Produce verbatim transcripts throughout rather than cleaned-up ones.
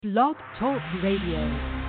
Blog Talk Radio.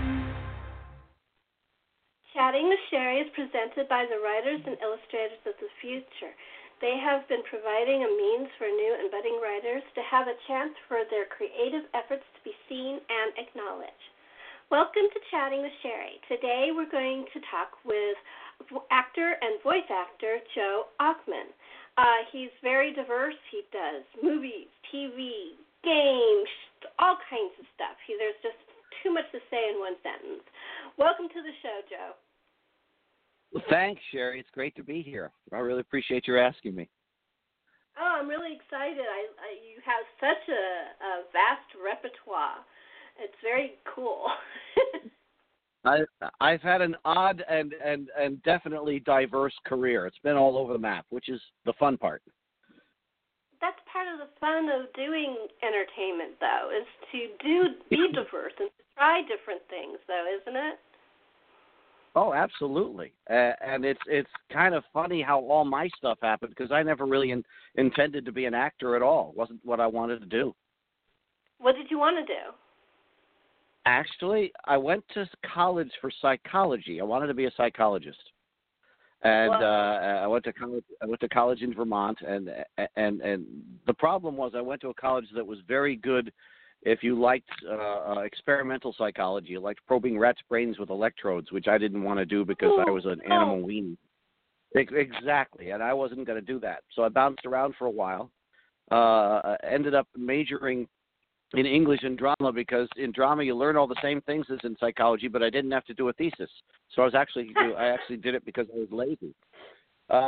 Chatting with Sherry is presented by the Writers and Illustrators of the Future. They have been providing a means for new and budding writers to have a chance for their creative efforts to be seen and acknowledged. Welcome to Chatting with Sherry. Today we're going to talk with actor and voice actor Joe Ochman. Uh, he's very diverse. He does movies, T V, games, all kinds of stuff. He, there's just too much to say in one sentence. Welcome to the show, Joe. Well, thanks, Sherry. It's great to be here. I really appreciate your asking me. Oh, I'm really excited. I, I you have such a, a vast repertoire. It's very cool. I, I've had an odd and, and, and definitely diverse career. It's been all over the map, which is the fun part. That's part of the fun of doing entertainment, though, is to do be diverse and to try different things, though, isn't it? Oh, absolutely. Uh, and it's it's kind of funny how all my stuff happened because I never really in, intended to be an actor at all. It wasn't what I wanted to do. What did you want to do? Actually, I went to college for psychology. I wanted to be a psychologist. And uh, I went to college. I went to college in Vermont, and and and the problem was I went to a college that was very good if you liked uh, uh, experimental psychology. You liked probing rats' brains with electrodes, which I didn't want to do because I was an animal weenie. Exactly, and I wasn't going to do that. So I bounced around for a while. Uh, ended up majoring in English and drama because in drama you learn all the same things as in psychology, but I didn't have to do a thesis. So I was actually I actually did it because I was lazy. Uh,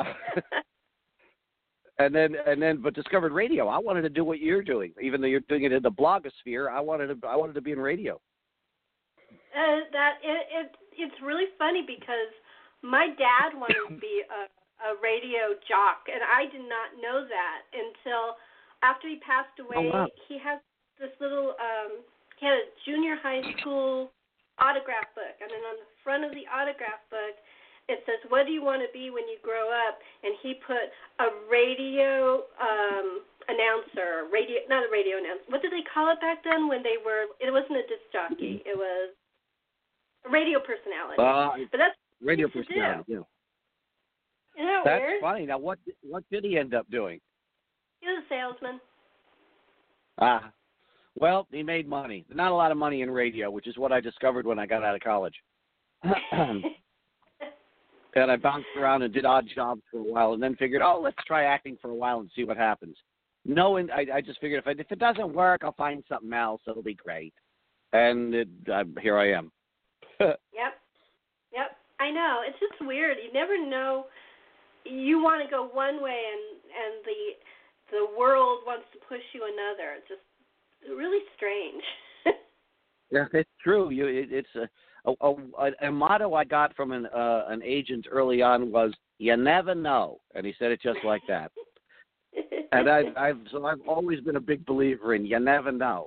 and then and then but discovered radio. I wanted to do what you're doing, even though you're doing it in the blogosphere. I wanted to I wanted to be in radio. Uh, that it, it it's really funny because my dad wanted to be a, a radio jock, and I did not know that until after he passed away. Oh, wow. He has this little, um, he had a junior high school autograph book, and then on the front of the autograph book, it says, what do you want to be when you grow up? And he put a radio um, announcer, radio, not a radio announcer. What did they call it back then when they were, it wasn't a disc jockey, it was a radio personality. Uh, but that's radio what personality, yeah. Isn't that That's weird? funny. Now, what what did he end up doing? He was a salesman. Ah. Well, he made money. Not a lot of money in radio, which is what I discovered when I got out of college. And I bounced around and did odd jobs for a while and then figured, oh, let's try acting for a while and see what happens. No, and I, I just figured if, I, if it doesn't work, I'll find something else. It'll be great. And it, uh, here I am. Yep. Yep. I know. It's just weird. You never know. You want to go one way and, and the the world wants to push you another. It's just really strange. Yeah, it's true. You, it, it's a, a, a, a motto I got from an uh, an agent early on was "You never know," and he said it just like that. And I, I've so I've always been a big believer in "You never know."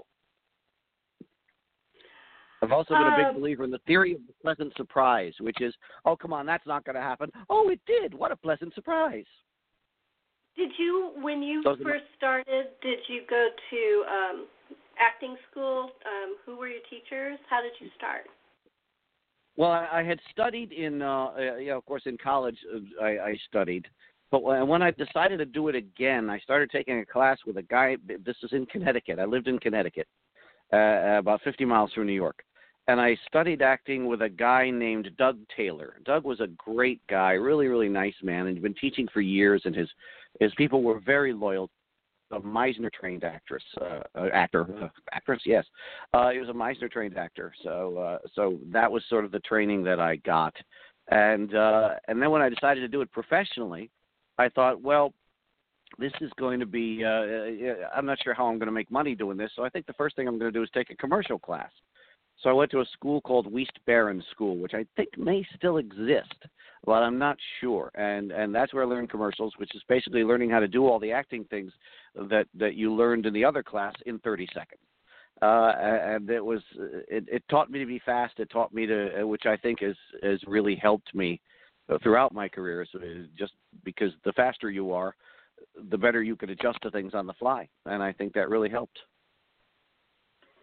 I've also been a big um, believer in the theory of the pleasant surprise, which is, oh, come on, that's not going to happen. Oh, it did. What a pleasant surprise. Did you, when you Those first started, did you go to um, acting school? Um, who were your teachers? How did you start? Well, I, I had studied in, uh, uh, you know, of course, in college uh, I, I studied. But when, when I decided to do it again, I started taking a class with a guy. This is in Connecticut. I lived in Connecticut, uh, about fifty miles from New York. And I studied acting with a guy named Doug Taylor. Doug was a great guy, really, really nice man, and he'd been teaching for years, and his, his people were very loyal. A Meisner-trained actress, uh, uh, actor, uh, actress, yes. Uh, he was a Meisner-trained actor, so uh, so that was sort of the training that I got. And uh, and then when I decided to do it professionally, I thought, well, this is going to be, uh, I'm not sure how I'm going to make money doing this, so I think the first thing I'm going to do is take a commercial class. So I went to a school called West Barron School, which I think may still exist, but I'm not sure. And and that's where I learned commercials, which is basically learning how to do all the acting things that, that you learned in the other class in thirty seconds. Uh, and it was it, it taught me to be fast. It taught me to, which I think has has really helped me throughout my career. So just because the faster you are, the better you could adjust to things on the fly, and I think that really helped.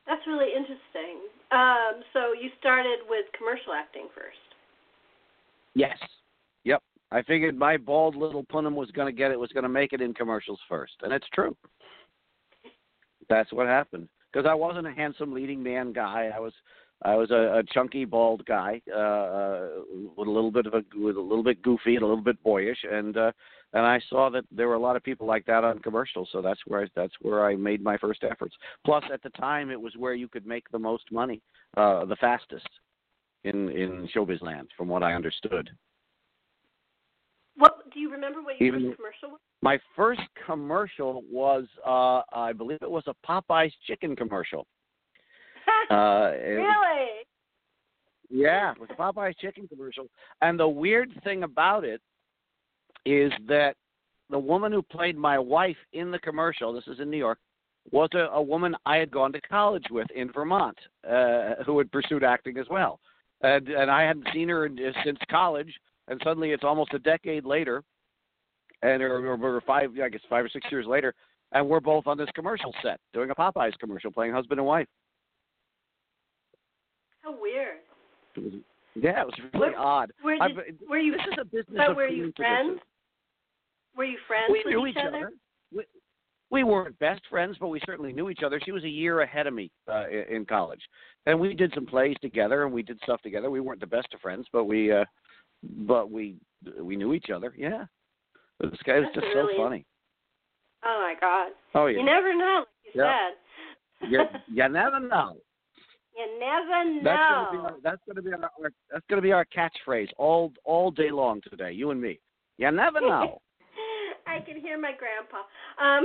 That's really interesting. Um, so you started with commercial acting first. Yes. Yep. I figured my bald little punum was going to get it, was going to make it in commercials first, and it's true. That's what happened. Because I wasn't a handsome leading man guy. I was, I was a, a chunky bald guy, uh, with a little bit of a, with a little bit goofy and a little bit boyish, and uh, and I saw that there were a lot of people like that on commercials. So that's where I, that's where I made my first efforts. Plus, at the time, it was where you could make the most money, uh, the fastest in in showbiz land, from what I understood. What do you remember? What your Even first commercial was? My first commercial was, uh, I believe it was a Popeyes chicken commercial. uh, it, Really? Yeah, it was a Popeyes chicken commercial. And the weird thing about it is that the woman who played my wife in the commercial, this is in New York, was a, a woman I had gone to college with in Vermont, uh, who had pursued acting as well. And, and I hadn't seen her in, since college, and suddenly it's almost a decade later, and or, or, or five, I guess five or six years later, and we're both on this commercial set doing a Popeyes commercial, playing husband and wife. How weird. It was, yeah, it was really were, odd. Were, I, did, were you? This is a business But of were you friends? Were you friends we with knew each each other? other. We, we weren't best friends, but we certainly knew each other. She was a year ahead of me uh, in, in college, and we did some plays together, and we did stuff together. We weren't the best of friends, but we, uh, but we, we knew each other. Yeah, this guy was That's just really, so funny. Oh my God! Oh yeah. You never know, like you Yeah. said. you, you never know. You never That's know. gonna be our, that's gonna be our, our that's gonna be our catchphrase all all day long today. You and me. You never know. I can hear my grandpa. Um,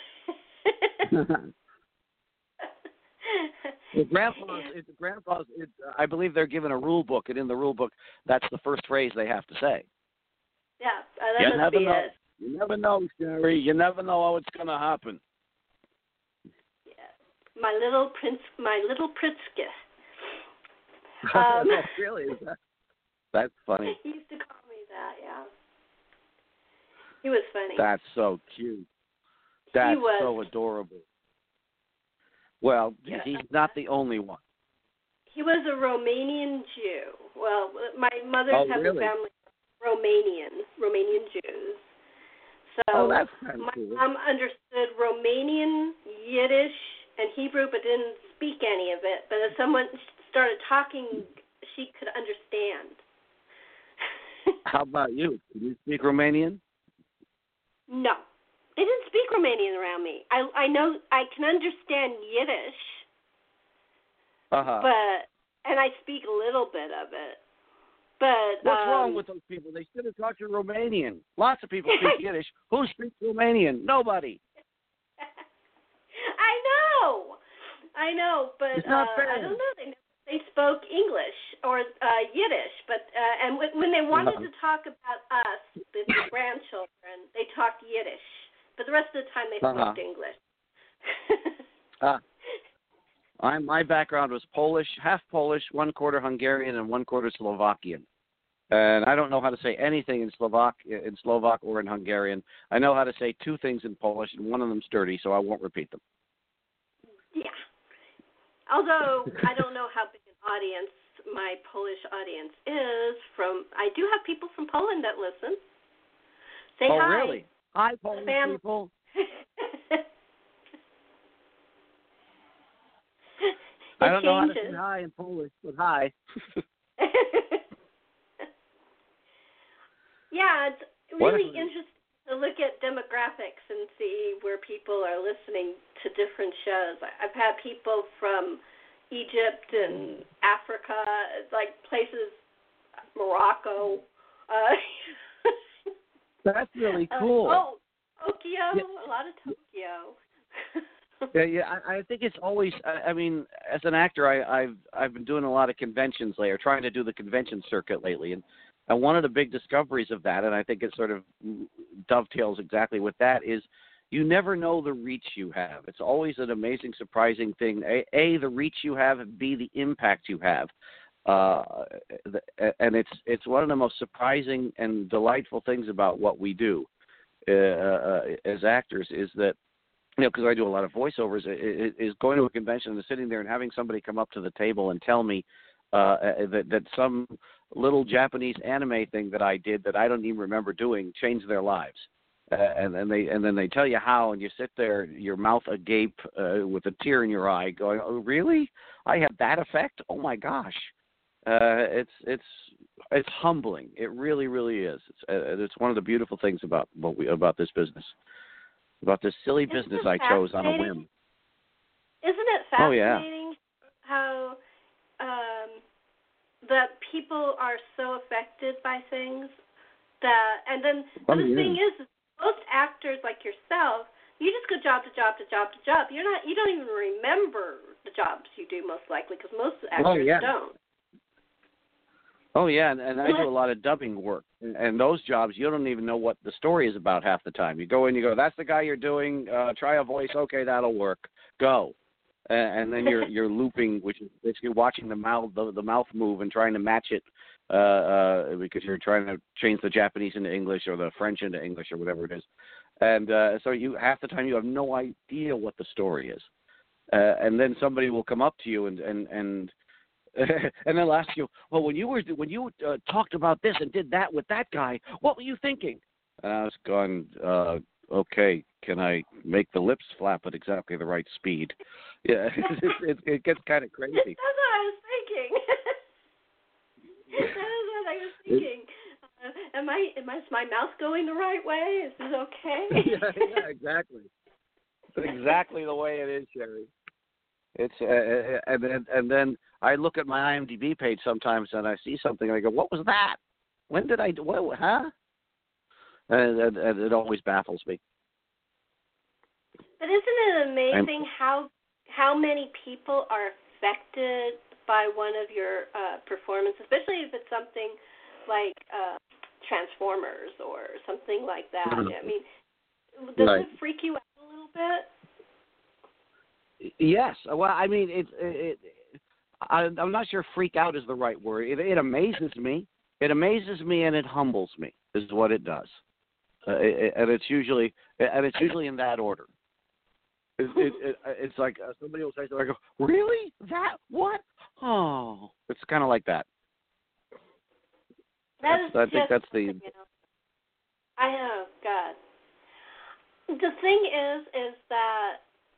the grandpas, it, the grandpas. It, I believe they're given a rule book, and in the rule book, that's the first phrase they have to say. Yeah, uh, that you must never be know. it. You never know, Sherry. You never know how it's gonna happen. Yeah, my little prince, my little Pritzke. Um, oh, really? Is that, that's funny. He used to call me that. Yeah, he was funny. That's so cute. That's he was. so adorable. Well, Yeah. he's not the only one. He was a Romanian Jew. Well, my mother Oh, has really? a family of Romanian, Romanian Jews. So Oh, that's kind of my cool. mom understood Romanian, Yiddish, and Hebrew, but didn't speak any of it. But if someone started talking, she could understand. How about you? Can you speak Romanian? No, they didn't speak Romanian around me. I I know I can understand Yiddish, Uh-huh. but and I speak a little bit of it. But What's um, wrong with those people? They should have taught you Romanian. Lots of people speak Yiddish. Who speaks Romanian? Nobody. I know, I know, but It's not uh, fair. I don't know. They they spoke English or uh, Yiddish, but uh, and when, when they wanted Uh-huh. to talk about us, the, the grandchildren, they talked Yiddish, but the rest of the time they spoke Uh-huh. English. Ah. I, my background was Polish, half Polish, one quarter Hungarian, and one quarter Slovakian. And I don't know how to say anything in Slovak, in Slovak or in Hungarian. I know how to say two things in Polish, and one of them's dirty, so I won't repeat them. Yeah. Although I don't know how big an audience my Polish audience is from, I do have people from Poland that listen. Say oh, hi. really? Hi, Polish Fam- people. It I don't know how to changes. say hi in Polish, but hi. Yeah, it's What really if- interesting to look at demographics and see where people are listening to different shows. I- I've had people from Egypt and Africa, like places, Morocco. Uh, That's really uh, cool. oh, Tokyo, Yeah. a lot of Tokyo. Yeah, yeah. I, I think it's always. I, I mean, as an actor, I, I've I've been doing a lot of conventions lately, or trying to do the convention circuit lately, and and one of the big discoveries of that, and I think it sort of dovetails exactly with that, is you never know the reach you have. It's always an amazing, surprising thing. A, a the reach you have, and B, the impact you have. Uh, the, and it's it's one of the most surprising and delightful things about what we do uh, uh, as actors is that you know, because I do a lot of voiceovers, is, is going to a convention and sitting there and having somebody come up to the table and tell me uh, that, that some little Japanese anime thing that I did that I don't even remember doing changed their lives. Uh, and then they and then they tell you how, and you sit there, your mouth agape uh, with a tear in your eye, going, "Oh, really? I had that effect? Oh my gosh!" Uh, it's it's it's humbling. It really, really is. It's uh, it's one of the beautiful things about what we, about this business, about this silly Isn't business it I chose on a whim. Isn't it Oh yeah. fascinating how um, that people are so affected by things that, and then Oh, and the yeah. thing is, most actors like yourself, you just go job to job to job to job. You're not, you don't even remember the jobs you do most likely because most actors Oh, yeah. don't. Oh yeah, and, and I do a lot of dubbing work, and, and those jobs you don't even know what the story is about half the time. You go in, you go, "That's the guy you're doing. Uh, try a voice. Okay, that'll work. Go." And, and then you're you're looping, which is basically watching the mouth the, the mouth move and trying to match it uh, uh, because you're trying to change the Japanese into English or the French into English or whatever it is. And uh, so you half the time you have no idea what the story is, uh, and then somebody will come up to you and and and. and they'll ask you, "Well, when you were when you uh, talked about this and did that with that guy, what were you thinking?" And I was going, uh, "Okay, can I make the lips flap at exactly the right speed?" Yeah, it, it, it gets kind of crazy. That's what I was thinking. That is what I was thinking. Uh, am I am I is my mouth going the right way? Is this okay? yeah, yeah, exactly. Exactly the way it is, Sherry. It's uh, and then and then I look at my IMDb page sometimes and I see something and I go, "What was that? When did I do? What? Huh?" And, and, and it always baffles me. But isn't it amazing I'm, how how many people are affected by one of your uh, performances, especially if it's something like uh, Transformers or something like that? Mhm. I mean, does Right. it freak you out a little bit? Yes. Well, I mean, it, it, it, I, I'm not sure freak out is the right word. It, it amazes me. It amazes me and it humbles me is what it does. Uh, it, and it's usually and it's usually in that order. It, it, it, it's like uh, somebody will say something. I go, "Really? That? What? Oh!" It's kind of like that. That That's, is I just, think that's the. you know, I oh God. The thing is, is that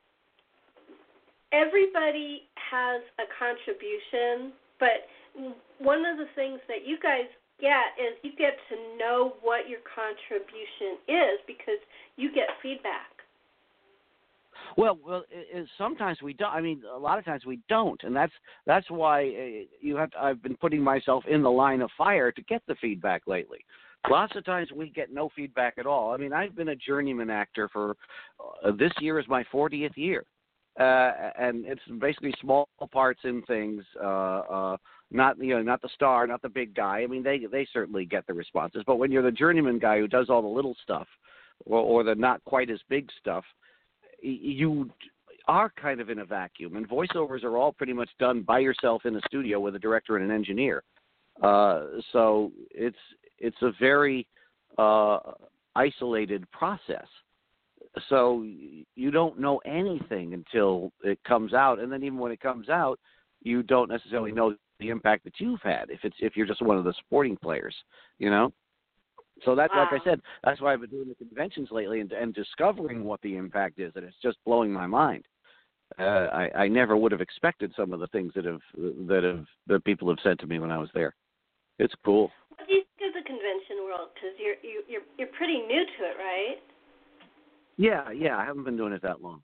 everybody has a contribution, but one of the things that you guys get is you get to know what your contribution is because you get feedback. Well, well, it, it, sometimes we don't. I mean, a lot of times we don't, and that's that's why uh, you have. To, I've been putting myself in the line of fire to get the feedback lately. Lots of times we get no feedback at all. I mean, I've been a journeyman actor for uh, this year is my fortieth year, uh, and it's basically small parts in things. Uh, uh, not you know, not the star, not the big guy. I mean, they they certainly get the responses, but when you're the journeyman guy who does all the little stuff, or, or the not quite as big stuff, you are kind of in a vacuum, and voiceovers are all pretty much done by yourself in a studio with a director and an engineer. Uh, so it's it's a very uh, isolated process. So you don't know anything until it comes out, and then even when it comes out, you don't necessarily know the impact that you've had if it's if you're just one of the supporting players, you know. So that's Wow. like I said, that's why I've been doing the conventions lately and, and discovering what the impact is, and it's just blowing my mind. Uh, I, I never would have expected some of the things that have that have that people have said to me when I was there. It's cool. What do you think of the convention world? Because you're you, you're you're pretty new to it, right? Yeah, yeah. I haven't been doing it that long.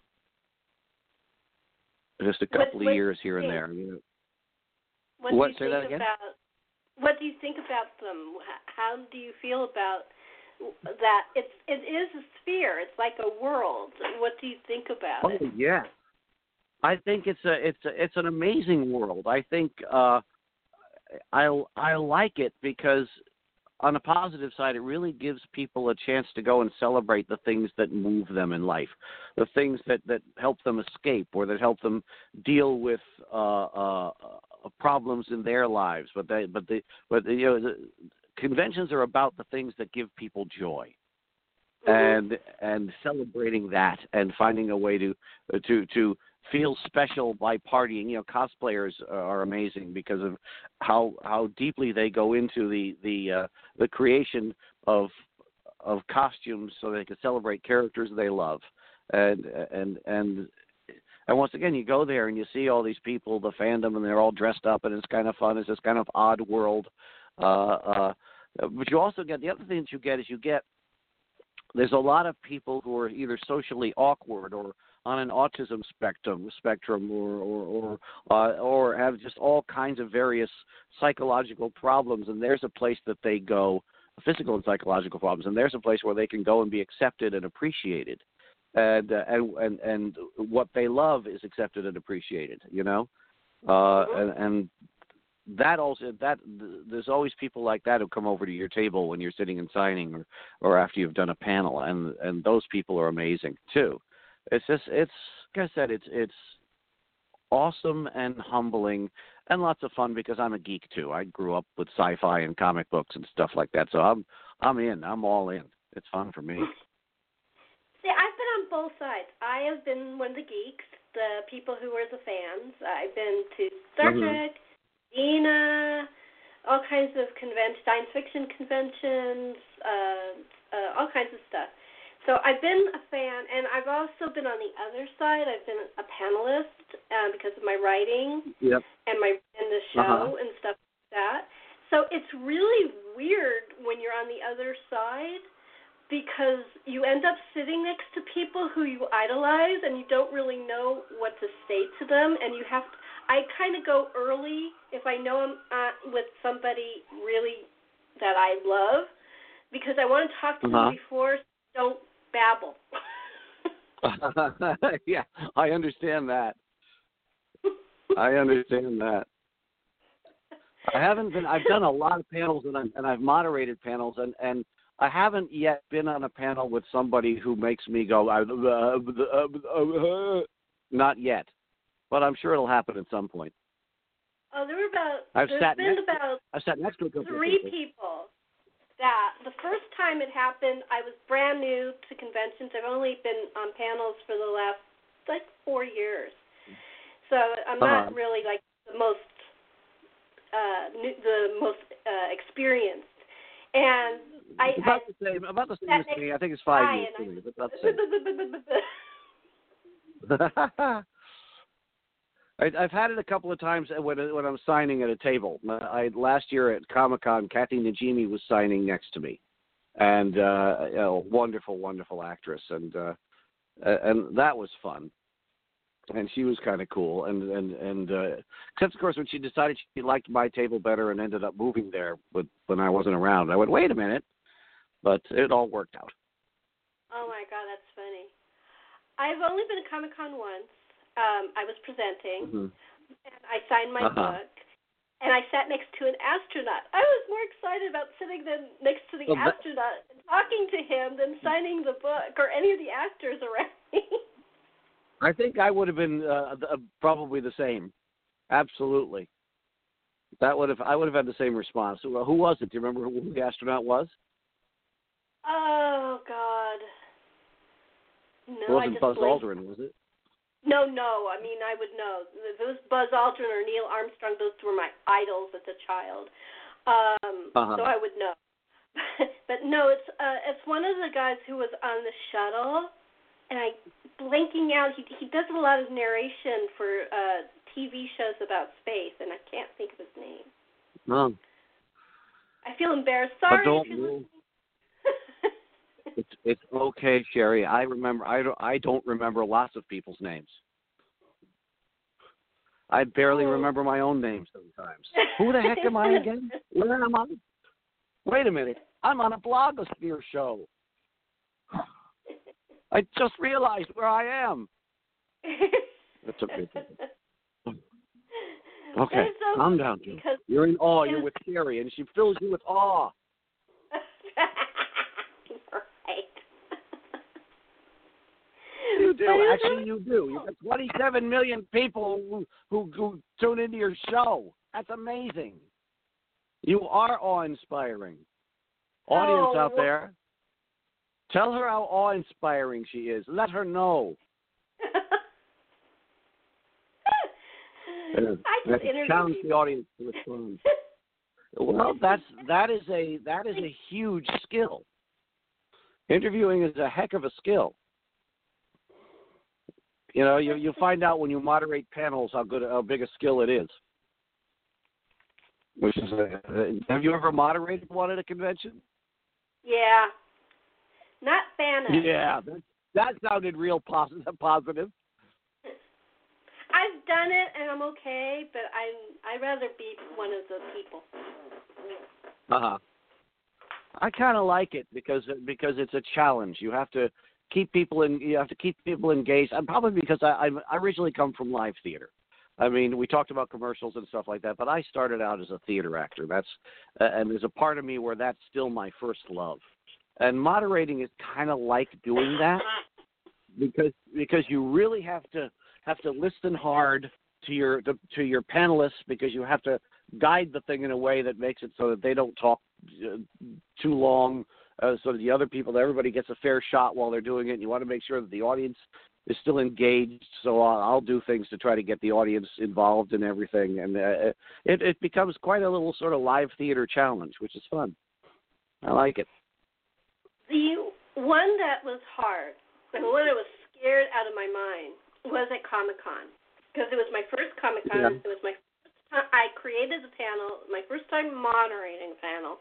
Just a couple what, of years here and think? there. You know. What, What? do you Say think that again? about? What do you think about them? How do you feel about that? It's it is a sphere. It's like a world. What do you think about Oh it? yeah. I think it's a it's a, it's an amazing world. I think uh, I I like it because on the positive side, it really gives people a chance to go and celebrate the things that move them in life, the things that, that help them escape or that help them deal with uh, uh, problems in their lives. But they, but the, but the, you know, the conventions are about the things that give people joy. and and celebrating that and finding a way to to to feel special by partying. You know, cosplayers are amazing because of how how deeply they go into the the uh, the creation of of costumes so they can celebrate characters they love. And and and and once again, you go there and you see all these people, the fandom, and they're all dressed up, and it's kind of fun. It's this kind of odd world. Uh, uh, but you also get the other thing that you get is you get there's a lot of people who are either socially awkward or on an autism spectrum, spectrum, or or or, uh, or have just all kinds of various psychological problems, and there's a place that they go, physical and psychological problems, and there's a place where they can go and be accepted and appreciated. And, uh, and and and what they love is accepted and appreciated, you know, uh, and, and that also that there's always people like that who come over to your table when you're sitting and signing, or, or after you've done a panel, and and those people are amazing too. It's just it's like I said, it's it's awesome and humbling and lots of fun because I'm a geek too. I grew up with sci-fi and comic books and stuff like that, so I'm I'm in. I'm all in. It's fun for me. See, I've been on both sides. I have been one of the geeks, the people who are the fans. I've been to Star mm-hmm. Trek, Dina, all kinds of conventions, science fiction conventions, uh, uh, all kinds of stuff. So I've been a fan, and I've also been on the other side. I've been a panelist uh, because of my writing yep. and my in the show uh-huh. and stuff like that. So it's really weird when you're on the other side, because you end up sitting next to people who you idolize and you don't really know what to say to them, and you have to, I kind of go early if I know I'm uh, with somebody really that I love, because I want to talk to uh-huh. them before, so don't babble. Yeah, I understand that. I understand that. I haven't been, I've done a lot of panels, and, I'm, and I've moderated panels, and, and I haven't yet been on a panel with somebody who makes me go, uh, uh, uh, uh, not yet, but I'm sure it'll happen at some point. Oh, there were about, I've there's sat been next, about I've sat next to a couple three of people. people that the first time it happened, I was brand new to conventions. I've only been on panels for the last, like, four years. So I'm not uh-huh. really, like, the most, uh, new, the most uh, experienced. And I, about I, the same. About the same as me. I think it's five years for me, but about the same. I, I've had it a couple of times when when I'm signing at a table. I last year at Comic-Con, Kathy Najimy was signing next to me, and uh, you know, wonderful, wonderful actress, and uh, and that was fun. And she was kind of cool, and and and uh, except of course when she decided she liked my table better and ended up moving there, with, when I wasn't around. I went, wait a minute. But it all worked out. Oh, my God, that's funny. I've only been to Comic-Con once. Um, I was presenting, mm-hmm. and I signed my uh-huh. book, and I sat next to an astronaut. I was more excited about sitting then next to the well, astronaut that... and talking to him than signing the book or any of the actors around me. I think I would have been uh, probably the same. Absolutely. That would have. I would have had the same response. Who was it? Do you remember who the astronaut was? Oh, God. No, it wasn't I just Buzz blinked. Aldrin, was it? No, no. I mean, I would know. If it was Buzz Aldrin or Neil Armstrong, those were my idols as a child. Um, uh-huh. So I would know. But no, it's uh, it's one of the guys who was on the shuttle, and I blinking out. He he does a lot of narration for uh, T V shows about space, and I can't think of his name. No. I feel embarrassed. Sorry if you're listening. It's it's okay, Sherry. I remember. I don't. I don't remember lots of people's names. I barely oh. remember my own name sometimes. Who the heck am I again? Where am I? Wait a minute. I'm on a blogosphere show. I just realized where I am. That's okay. Okay, so calm down, Joe. You're in awe. You're with Sherry, and she fills you with awe. You do. Actually, you do. You've got twenty-seven million people who, who, who tune into your show. That's amazing. You are awe-inspiring. Audience oh, out there. Tell her how awe-inspiring she is. Let her know. I just interviewed challenge people. the audience to respond. Well, that's that is a that is a huge skill. Interviewing is a heck of a skill. You know, you you find out when you moderate panels how good how big a skill it is. Which is, a, have you ever moderated one at a convention? Yeah, not fan of. Yeah, that, that sounded real positive. Positive. I've done it and I'm okay, but I'm I'd rather be one of the people. Uh huh. I kind of like it because because it's a challenge. You have to keep people in. You have to keep people engaged. And probably because I I'm, I originally come from live theater. I mean, we talked about commercials and stuff like that, but I started out as a theater actor. That's uh, and there's a part of me where that's still my first love. And moderating is kind of like doing that because because you really have to have to listen hard to your to, to your panelists because you have to guide the thing in a way that makes it so that they don't talk uh, too long, uh, so that the other people, that everybody gets a fair shot while they're doing it. And you want to make sure that the audience is still engaged. So I'll, I'll do things to try to get the audience involved in everything, and uh, it it becomes quite a little sort of live theater challenge, which is fun. I like it. The one that was hard, and the one that was scared out of my mind, was at Comic-Con, because it was my first Comic-Con. Yeah. It was my first time I created the panel, my first time moderating a panel.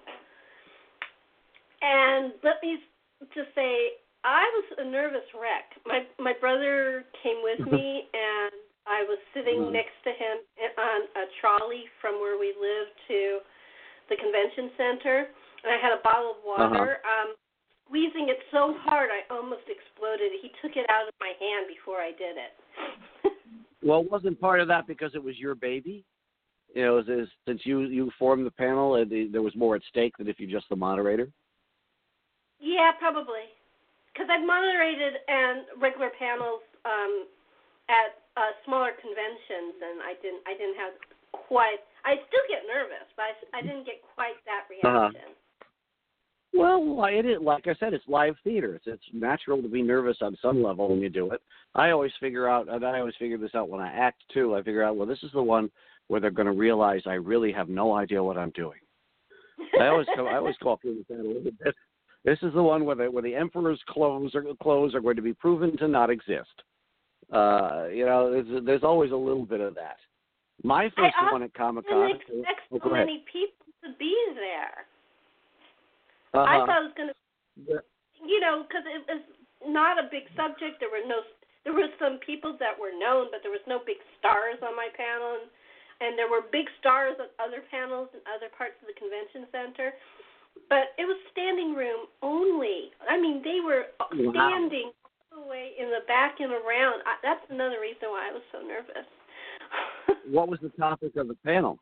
And let me just say, I was a nervous wreck. My my brother came with me, and I was sitting next to him on a trolley from where we lived to the convention center, and I had a bottle of water. Uh-huh. Um, squeezing it so hard I almost exploded. He took it out of my hand before I did it. Well, wasn't part of that because it was your baby? You know, is, since you, you formed the panel, and the, there was more at stake than if you're just the moderator? Yeah, probably. Because I've moderated and regular panels um, at uh, smaller conventions, and I didn't I didn't have quite. I still get nervous, but I, I didn't get quite that reaction. Uh-huh. Well, it is, like I said, it's live theater. It's, it's natural to be nervous on some level when you do it. I always figure out, and I always figure this out when I act too. I figure out, well, this is the one where they're going to realize I really have no idea what I'm doing. I always, I always call through that a little bit. This is the one where the where the emperor's clothes are clothes are going to be proven to not exist. Uh, you know, there's, there's always a little bit of that. My first I one at Comic-Con. I didn't expect oh, so many people to be there. Uh-huh. I thought it was going to, you know, because it was not a big subject. There were no, there were some people that were known, but there was no big stars on my panel, and, and there were big stars at other panels in other parts of the convention center. But it was standing room only. I mean, they were standing all the way in the back and around. I, that's another reason why I was so nervous. What was the topic of the panel?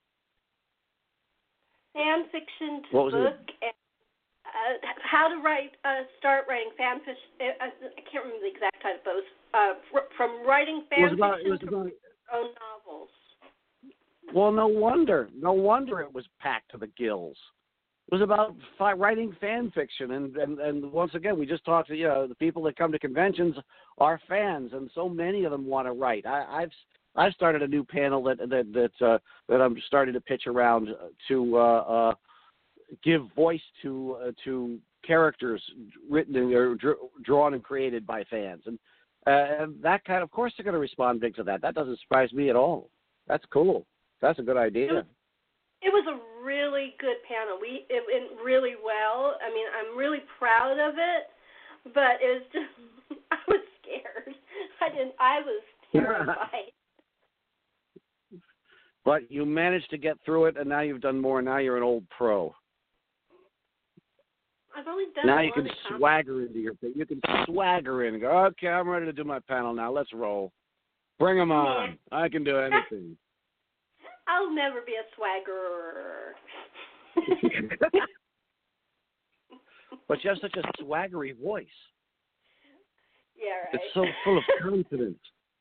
Fan fiction to what was book it? and Uh, how to write, uh, start writing fan fiction. Uh, I can't remember the exact title, but it was, uh, fr- from writing fan about, fiction to about, own novels. Well, no wonder. No wonder it was packed to the gills. It was about fi- writing fan fiction, and, and, and once again, we just talked to, you know, the people that come to conventions are fans, and so many of them want to write. I, I've I've started a new panel that that that uh, that I'm starting to pitch around to uh, uh, give voice to uh, to characters written or dr- drawn and created by fans, and uh, and that kind of, of course, they're going to respond big to that. That doesn't surprise me at all. That's cool. That's a good idea. It was, it was a really good panel. We it went really well. I mean, I'm really proud of it, but it was just I was scared. I didn't. I was terrified. But you managed to get through it, and now you've done more. Now you're an old pro. I've only done now it you can time. swagger into your thing. You can swagger in and go, okay, I'm ready to do my panel now. Let's roll. Bring them on. I can do anything. I'll never be a swaggerer. But you have such a swaggery voice. Yeah, right. It's so full of confidence.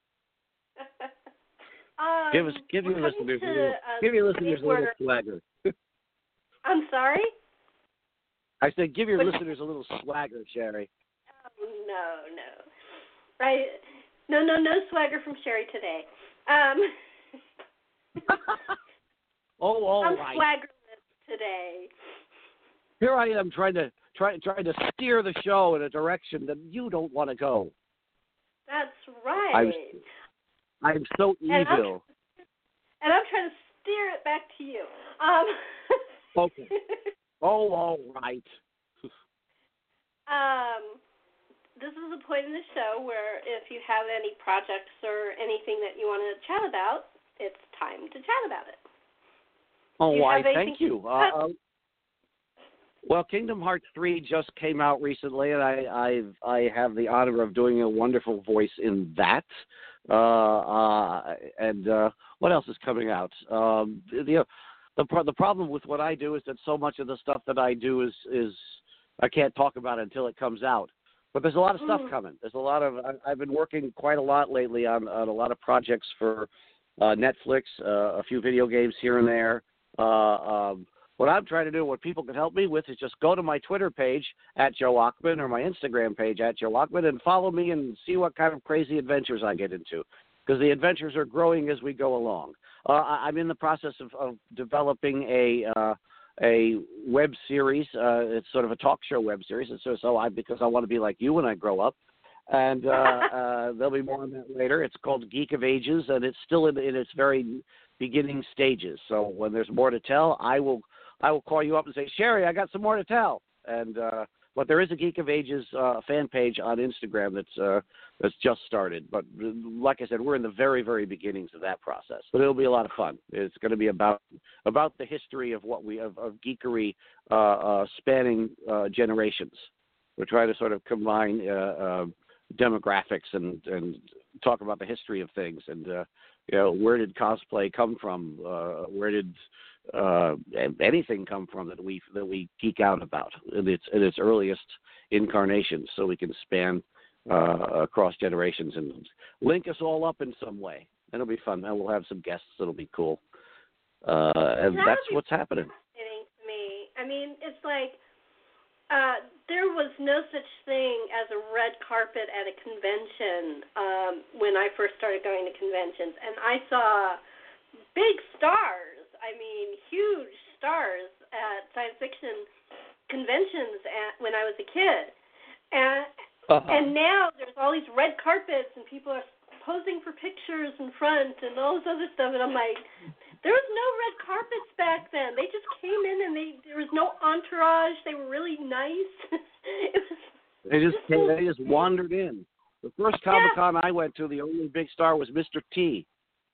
um, give us, give your listeners, a little, give your listeners a little swagger. I'm sorry? I said, give your listeners a little swagger, Sherry. no, no. I, no, no, no swagger from Sherry today. Um, oh, all I'm right. swaggerless today. Here I am trying to try, trying to steer the show in a direction that you don't want to go. That's right. I'm, I'm so evil. And I'm, and I'm trying to steer it back to you. Um, okay. Oh, all right. um, this is a point in the show where if you have any projects or anything that you want to chat about, it's time to chat about it. Oh, why? Anything- Thank you. Uh, well, Kingdom Hearts three just came out recently, and I I've, I have the honor of doing a wonderful voice in that. Uh, uh, and uh, what else is coming out? Um, the the the problem with what I do is that so much of the stuff that I do is is I can't talk about it until it comes out. But there's a lot of stuff mm. coming. There's a lot of I, I've been working quite a lot lately on, on a lot of projects for uh, Netflix, uh, a few video games here and there. Uh, um, what I'm trying to do, what people can help me with, is just go to my Twitter page at Joe Ochman or my Instagram page at Joe Ochman and follow me and see what kind of crazy adventures I get into, because the adventures are growing as we go along. Uh, I'm in the process of, of developing a uh, a web series. Uh, it's sort of a talk show web series. And so, so I because I want to be like you when I grow up. And uh, uh, there'll be more on that later. It's called Geek of Ages, and it's still in, in its very beginning stages. So when there's more to tell, I will I will call you up and say, Sherry, I got some more to tell. And uh, but there is a Geek of Ages uh, fan page on Instagram that's uh, that's just started. But like I said, we're in the very, very beginnings of that process. But it'll be a lot of fun. It's going to be about about the history of what we of, of geekery uh, uh, spanning uh, generations. We're trying to sort of combine uh, uh, demographics and, and talk about the history of things. And uh, you know, where did cosplay come from? Uh, where did uh, anything come from that we that we geek out about in its in its earliest incarnations, so we can span uh, across generations and link us all up in some way. It'll be fun. And we'll have some guests. It'll be cool. Uh, and That that's would be what's happening. fascinating to me. I mean, it's like uh, there was no such thing as a red carpet at a convention um, when I first started going to conventions, and I saw big stars. I mean, huge stars at science fiction conventions at, when I was a kid. And uh-huh. and now there's all these red carpets and people are posing for pictures in front and all this other stuff. And I'm like, there was no red carpets back then. They just came in and they there was no entourage. They were really nice. it was, they just came, they just wandered in. The first Comic-Con yeah. I went to, the only big star was Mister T.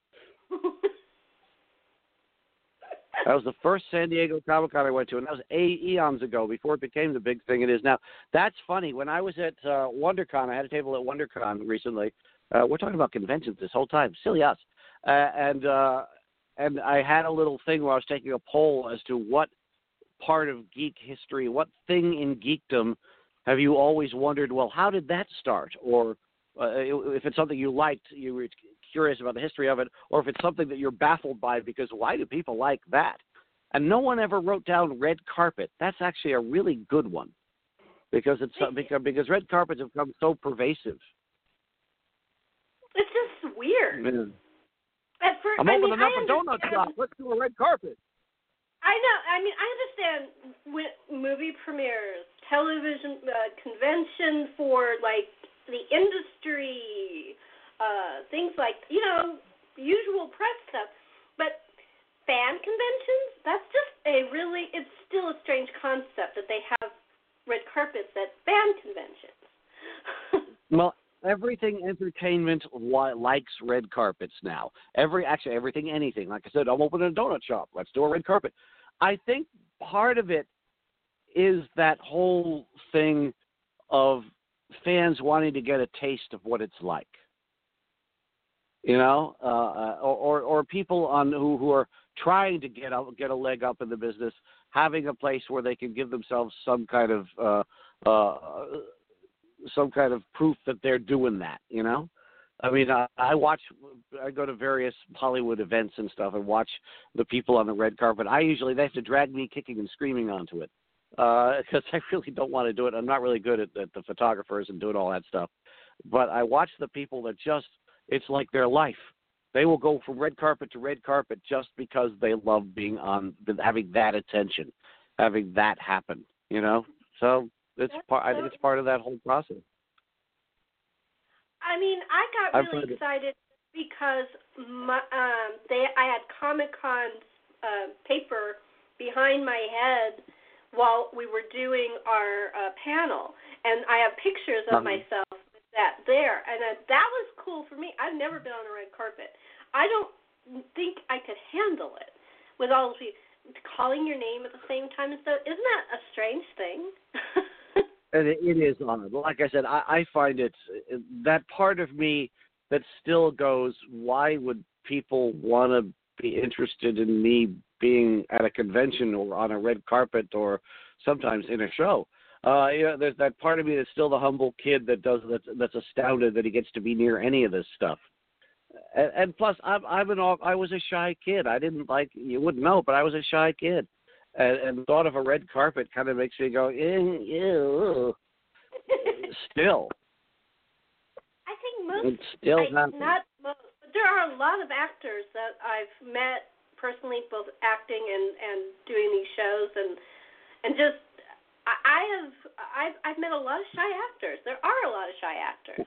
That was the first San Diego Comic-Con I went to, and that was eight eons ago, before it became the big thing it is now. That's funny. When I was at uh, WonderCon, I had a table at WonderCon recently. Uh, we're talking about conventions this whole time. Silly us. Uh, and uh, and I had a little thing where I was taking a poll as to what part of geek history, what thing in geekdom have you always wondered, well, how did that start? Or uh, if it's something you liked, you were curious about the history of it, or if it's something that you're baffled by because why do people like that? And no one ever wrote down red carpet. That's actually a really good one, because it's uh, because, because red carpets have become so pervasive. It's just weird. Yeah. At first, I'm I opening mean, up a donut shop. Let's do a red carpet. I know. I mean, I understand with movie premieres, television uh, convention for like the industry. Uh, things like, you know, usual press stuff. But fan conventions, that's just a really, it's still a strange concept that they have red carpets at fan conventions. Well, everything entertainment li- likes red carpets now. Every Actually, everything, anything. Like I said, I'm opening a donut shop. Let's do a red carpet. I think part of it is that whole thing of fans wanting to get a taste of what it's like. You know, uh, or, or people on who, who are trying to get a, get a leg up in the business, having a place where they can give themselves some kind of uh, uh, some kind of proof that they're doing that. You know, I mean, I, I watch, I go to various Hollywood events and stuff, and watch the people on the red carpet. I usually they have to drag me kicking and screaming onto it. because uh, I really don't want to do it. I'm not really good at, at the photographers and doing all that stuff. But I watch the people that just, it's like their life. They will go from red carpet to red carpet just because they love being on, having that attention, having that happen, you know? So it's part, I think it's part of that whole process. I mean, I got really excited because my, um, they I had Comic-Con's uh, paper behind my head while we were doing our uh, panel, and I have pictures of uh-huh. myself with that there, and uh, that was cool for me. I've never been on a red carpet. I don't think I could handle it with all of you calling your name at the same time and stuff. Isn't that a strange thing? And it, it is honorable. Like I said, I, I find it, that part of me that still goes, why would people want to be interested in me being at a convention or on a red carpet or sometimes in a show? Uh, you know, there's that part of me that's still the humble kid that does that's, that's astounded that he gets to be near any of this stuff. And, and plus, I'm, I'm an I was a shy kid. I didn't like, you wouldn't know, but I was a shy kid. And, and the thought of a red carpet kind of makes me go, ew, ew. Still. I think most, it's still I, not most, but there are a lot of actors that I've met personally, both acting and, and doing these shows, and and just, I, I have, I've, I've met a lot of shy actors. There are a lot of shy actors.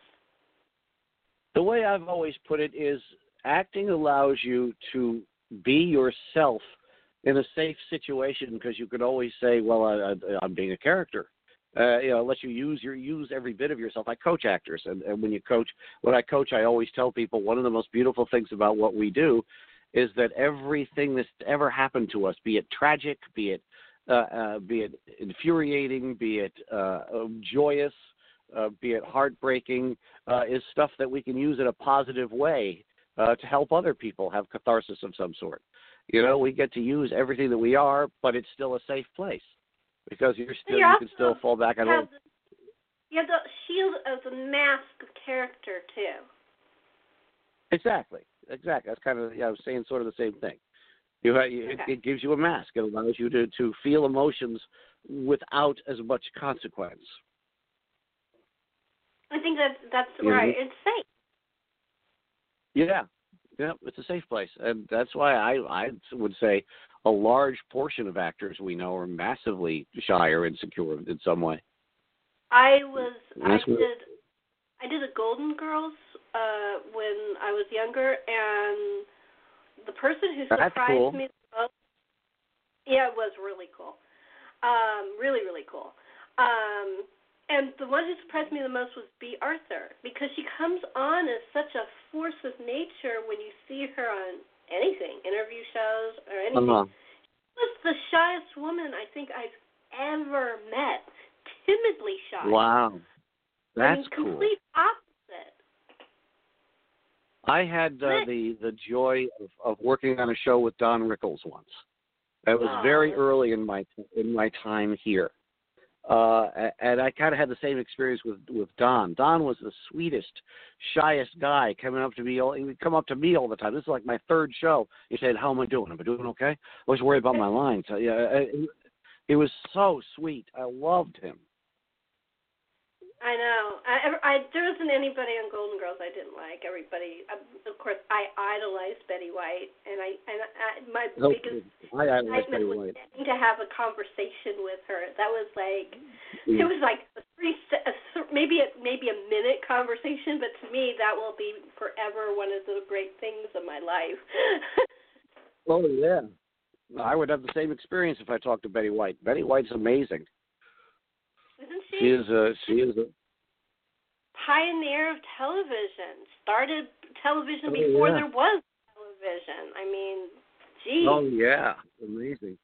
The way I've always put it is acting allows you to be yourself in a safe situation because you could always say, well, I, I, I'm being a character. Uh, you know, let you use your use every bit of yourself. I coach actors, and, and when you coach, when I coach, I always tell people one of the most beautiful things about what we do is that everything that's ever happened to us, be it tragic, be it uh, uh, be it infuriating, be it uh, joyous, uh, be it heartbreaking, uh, is stuff that we can use in a positive way uh, to help other people have catharsis of some sort. You know, we get to use everything that we are, but it's still a safe place because you're still you're you can still fall back on. Have the, you have the shield of the mask of character too. Exactly, exactly. That's kind of, yeah, I was saying sort of the same thing. You, have, you okay. it, it gives you a mask. It allows you to, to feel emotions without as much consequence. I think that that's right. Mm-hmm. It's safe. Yeah. Yeah, it's a safe place, and that's why I, I would say a large portion of actors we know are massively shy or insecure in some way. I was, I did, I did a Golden Girls uh, when I was younger, and the person who surprised cool. me the most, yeah, it was really cool, um, really, really cool. Um, And the one who surprised me the most was Bea Arthur, because she comes on as such a force of nature when you see her on anything, interview shows or anything. Uh-huh. She was the shyest woman I think I've ever met, timidly shy. Wow. That's I mean, cool. Complete opposite. I had uh, the, the joy of, of working on a show with Don Rickles once. That was oh. very early in my in my time here. Uh, and I kind of had the same experience with, with Don. Don was the sweetest, shyest guy coming up to me. He would come up to me all the time. This is like my third show. He said, "How am I doing? Am I doing okay?" I was worried about my lines. So, yeah, he, he was so sweet. I loved him. I know. I, I, there wasn't anybody on Golden Girls I didn't like. Everybody, um, of course, I idolized Betty White, and I, and I, my oh, biggest I excitement was White. getting to have a conversation with her. That was like, mm. it was like a three, a, maybe a, maybe a minute conversation, but to me, that will be forever one of the great things of my life. Oh yeah, I would have the same experience if I talked to Betty White. Betty White's amazing. Isn't she? She is a she is a pioneer of television. Started television oh, before yeah. there was television. I mean, geez. Oh yeah, amazing.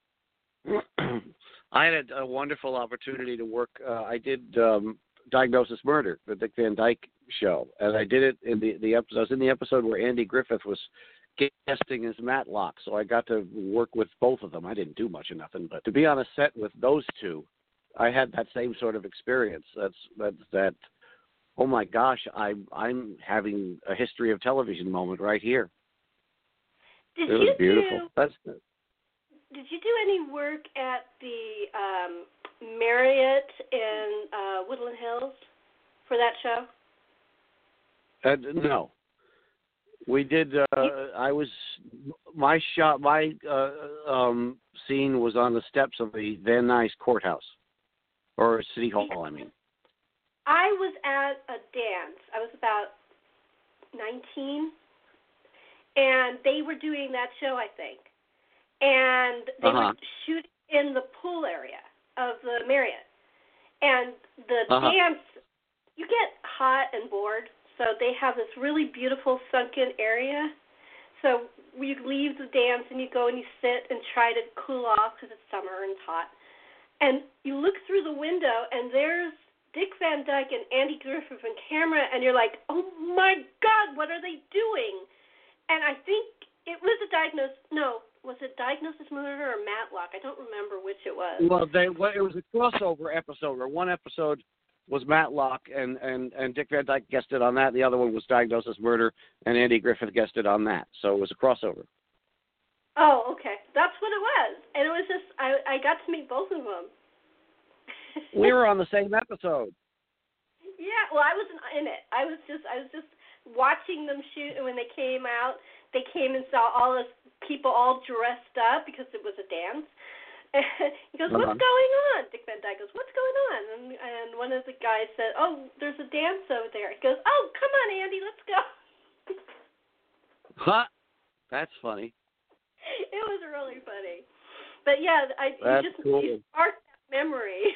I had a, a wonderful opportunity to work. Uh, I did um, Diagnosis Murder, the Dick Van Dyke show, and I did it in the the episode. I was in the episode where Andy Griffith was guesting as Matlock, so I got to work with both of them. I didn't do much of nothing, but to be on a set with those two, I had that same sort of experience. That's that that. Oh my gosh, I'm I'm having a history of television moment right here. Did it was you beautiful. Do, That's did you do any work at the um, Marriott in uh, Woodland Hills for that show? Uh, no. We did. Uh, I was my shot. My uh, um, scene was on the steps of the Van Nuys Courthouse, or City Hall. I mean. I was at a dance. I was about nineteen, and they were doing that show, I think, and they uh-huh. were shooting in the pool area of the Marriott, and the uh-huh. dance. You get hot and bored. So they have this really beautiful sunken area. So you leave the dance and you go and you sit and try to cool off because it's summer and it's hot. And you look through the window and there's Dick Van Dyke and Andy Griffith on camera, and you're like, oh my God, what are they doing? And I think it was a diagnosis. No, was it Diagnosis Murder or Matlock? I don't remember which it was. Well, they well, it was a crossover episode, or one episode was Matlock, and, and, and Dick Van Dyke guested on that. The other one was Diagnosis Murder, and Andy Griffith guested on that. So it was a crossover. Oh, okay. That's what it was. And it was just, I, I got to meet both of them. We were on the same episode. Yeah, well, I wasn't in it. I was just, I was just watching them shoot, and when they came out, they came and saw all the people all dressed up because it was a dance. And he goes, what's uh-huh. going on? Dick Van Dyke goes, what's going on? And, and one of the guys said, oh, there's a dance over there. He goes, oh, come on, Andy, let's go. Huh? That's funny. It was really funny. But, yeah, I That's you just cool. you sparked that memory.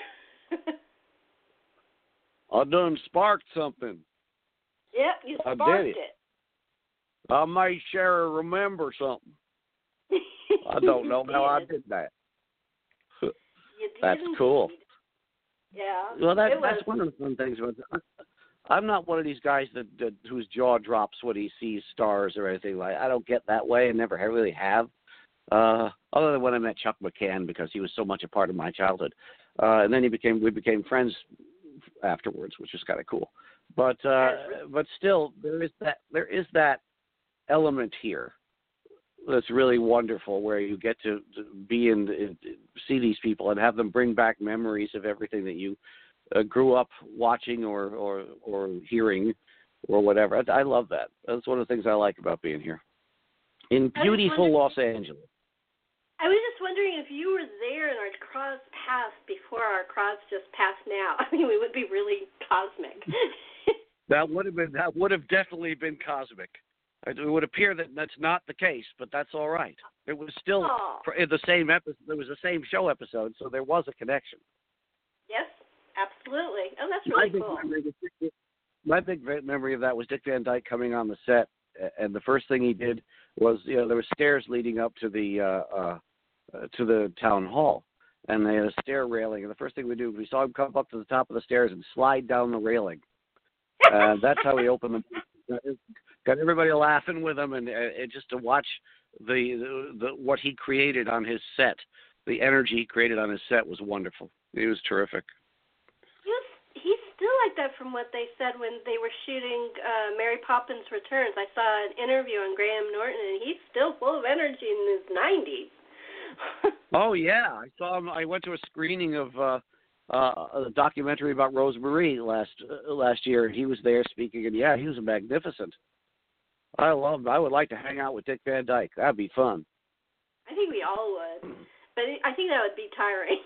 I done sparked something. Yep, you sparked I did it. it. I made Sarah remember something. I don't know how I did that. That's cool. Yeah. Well, that, that's one of the fun things. I'm not one of these guys that, that whose jaw drops when he sees stars or anything like. I don't get that way, and never really have. Uh, other than when I met Chuck McCann, because he was so much a part of my childhood, uh, and then he became we became friends afterwards, which was kind of cool. But uh, but still, there is that there is that element here that's really wonderful, where you get to, to be in, in see these people and have them bring back memories of everything that you uh, grew up watching or, or or hearing or whatever. I, I love that. That's one of the things I like about being here in beautiful Los Angeles. I was just wondering if you were there and our cross passed before our cross just passed now. I mean, we would be really cosmic. That would have been that would have definitely been cosmic. It would appear that that's not the case, but that's all right. It was still in the same episode. It was the same show episode, so there was a connection. Yes, absolutely. Oh, that's really my cool. Big memory, my big memory of that was Dick Van Dyke coming on the set, and the first thing he did was, you know, there were stairs leading up to the uh, uh, to the town hall, and they had a stair railing. And the first thing we do, we saw him come up to the top of the stairs and slide down the railing. Uh, that's how he opened the. Got everybody laughing with him, and, and just to watch the, the the what he created on his set, the energy he created on his set was wonderful. He was terrific. He was, he's still like that from what they said when they were shooting uh, Mary Poppins Returns. I saw an interview on Graham Norton, and he's still full of energy in his nineties. Oh yeah, I saw him. I went to a screening of uh, uh, a documentary about Rose Marie last uh, last year, and he was there speaking, and yeah, he was magnificent. I love. I would like to hang out with Dick Van Dyke. That'd be fun. I think we all would, but I think that would be tiring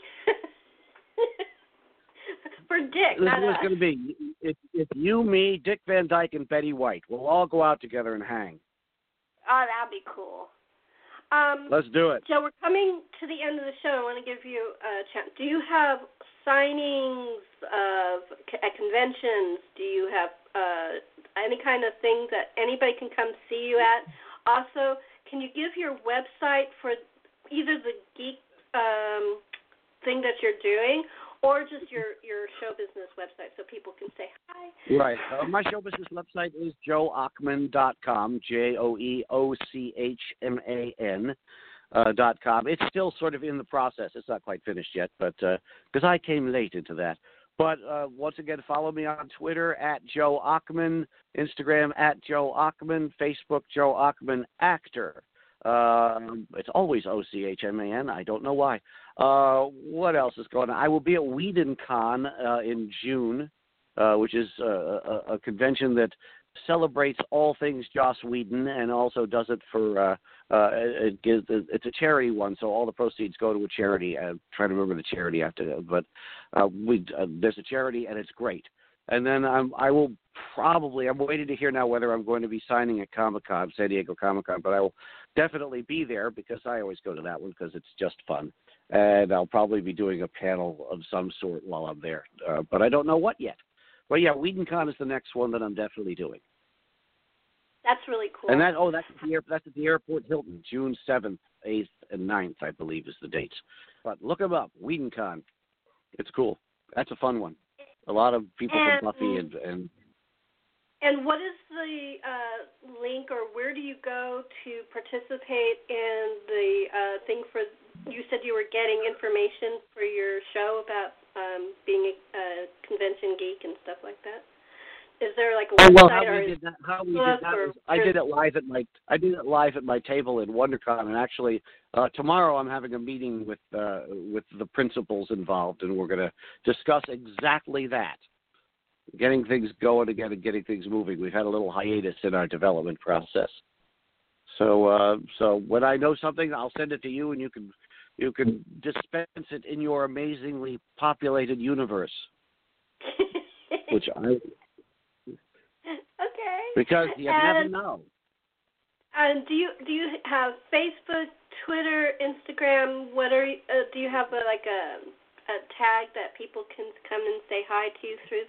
for Dick. This not is us. going to be if, if you, me, Dick Van Dyke, and Betty White. We'll all go out together and hang. Oh, that'd be cool. Um, Let's do it. Joe, we're coming to the end of the show. I want to give you a chance. Do you have signings of at conventions? Do you have uh, any kind of thing that anybody can come see you at? Also, can you give your website for either the geek um, thing that you're doing or just your, your show business website so people can say hi? Right. Uh, my show business website is joe ochman dot com, J O E O C H M A N uh, dot com. It's still sort of in the process. It's not quite finished yet, but because uh, I came late into that. But uh, once again, follow me on Twitter at Joe Ochman, Instagram at Joe Ochman, Facebook Joe Ochman Actor. Uh, it's always O C H M A N. I don't know why. Uh, what else is going on? I will be at WhedonCon uh, in June, uh, which is uh, a, a convention that celebrates all things Joss Whedon and also does it for uh, uh, it gives, it's a charity one, so all the proceeds go to a charity. I'm trying to remember the charity after, but uh, we uh, there's a charity and it's great. And then I'm, I will probably, I'm waiting to hear now whether I'm going to be signing at Comic-Con, San Diego Comic-Con, but I will definitely be there because I always go to that one because it's just fun. And I'll probably be doing a panel of some sort while I'm there, uh, but I don't know what yet. But yeah, WhedonCon is the next one that I'm definitely doing. That's really cool. And that, oh, that's at the, air, that's at the Airport Hilton, June seventh, eighth, and ninth, I believe is the dates. But look them up, WhedonCon. It's cool. That's a fun one. A lot of people and, from Buffy and, and and what is the uh, link, or where do you go to participate in the uh, thing for? You said you were getting information for your show about um, being a, a convention geek and stuff like that. Is there like a website? Oh, well, how or we did that, how we did that was, I did it live at my I did it live at my table in WonderCon, and actually uh, tomorrow I'm having a meeting with uh, with the principals involved, and we're going to discuss exactly that, getting things going again and getting things moving. We've had a little hiatus in our development process, so uh, so when I know something, I'll send it to you, and you can you can dispense it in your amazingly populated universe, which I. Okay. Because you and, never know. And do you do you have Facebook, Twitter, Instagram? What are you, uh, do you have a, like a a tag that people can come and say hi to you through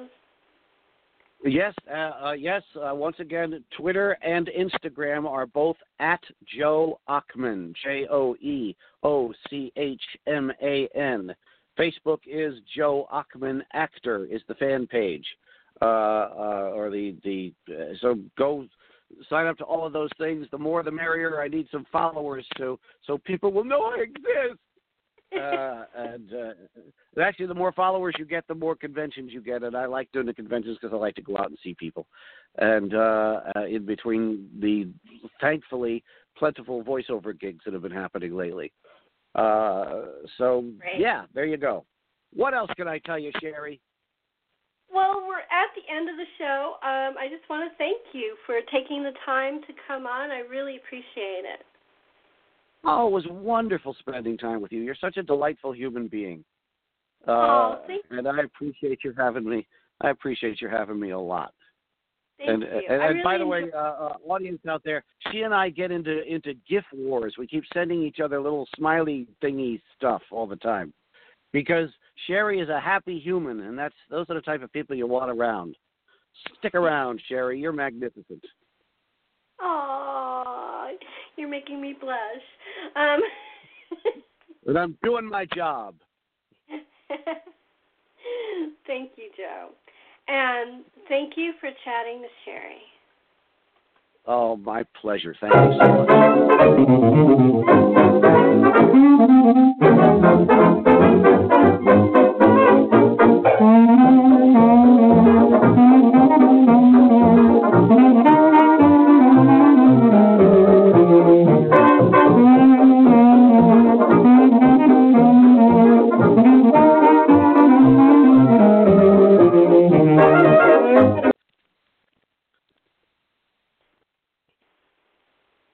those? Yes, uh, uh, yes. Uh, once again, Twitter and Instagram are both at Joe Ochman, J O E O C H M A N. Facebook is Joe Ochman Actor is the fan page. Uh, uh, or the, the uh, so go sign up to all of those things. The more the merrier. I need some followers to so people will know I exist. Uh, and uh, actually, the more followers you get, the more conventions you get. And I like doing the conventions because I like to go out and see people. And uh, uh, in between the thankfully plentiful voiceover gigs that have been happening lately. Uh, so Great. Yeah, there you go. What else can I tell you, Sherry? Well, we're at the end of the show. Um, I just want to thank you for taking the time to come on. I really appreciate it. Oh, it was wonderful spending time with you. You're such a delightful human being. Uh, oh, thank you. And I appreciate you having me. I appreciate you having me a lot. Thank and you. and, I and really by the enjoy- way, uh, uh, audience out there, she and I get into into GIF wars. We keep sending each other little smiley thingy stuff all the time. Because Sherry is a happy human, and that's those are the type of people you want around. Stick around, Sherry. You're magnificent. Aw, you're making me blush. Um, and I'm doing my job. Thank you, Joe. And thank you for chatting with Sherry. Oh, my pleasure. Thank you so much.